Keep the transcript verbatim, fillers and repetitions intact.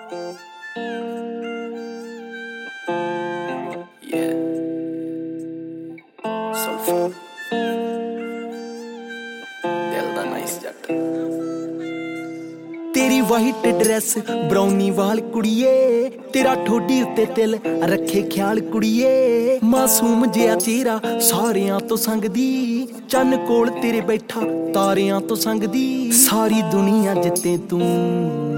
Yeah. Sulfa. ਦਿਲ ਦਾ nice ਜੱਟ। तेरी वाइट ड्रेस ब्राउनी वाल कुड़िए, तेरा ठोडी उत्ते तिल रखे ख्याल कुड़िए। मासूम जिहा चेहरा सारियां तो संगदी, चन्न कोल तेरे बैठा तारियां तो संगदी। सारी दुनिया जिते तू